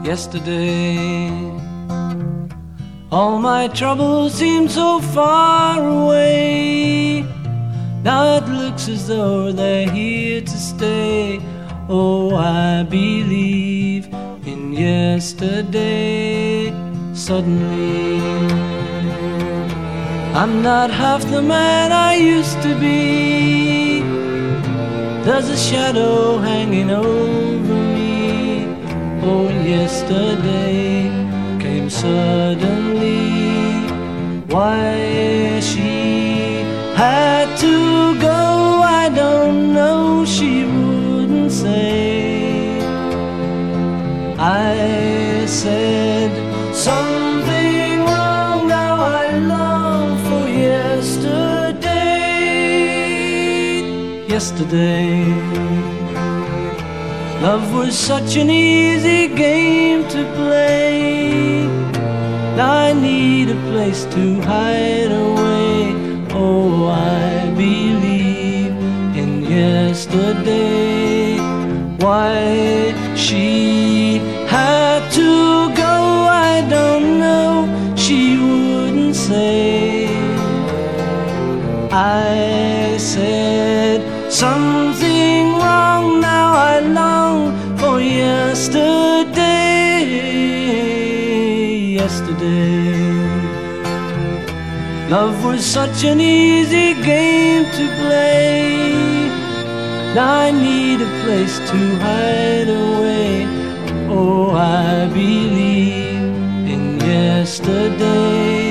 yesterday. All my troubles seem so far away. Now it looks as though they're here to stay. Oh, I believe in yesterday. Suddenly, I'm not half the man I used to be. There's a shadow hanging over me. Oh, yesterday came suddenly. Why she had to go, I don't know, she wouldn't say. I said something wrong, now I long for yesterday. Yesterday, love was such an easy game to play. Now I need a place to hide away. Oh, I believe in yesterday. Why she had to go, I don't know, she wouldn't say. I said something wrong, now I long for yesterday. Yesterday, love was such an easy game to play. Now I need a place to hide away. Oh, I believe in yesterday.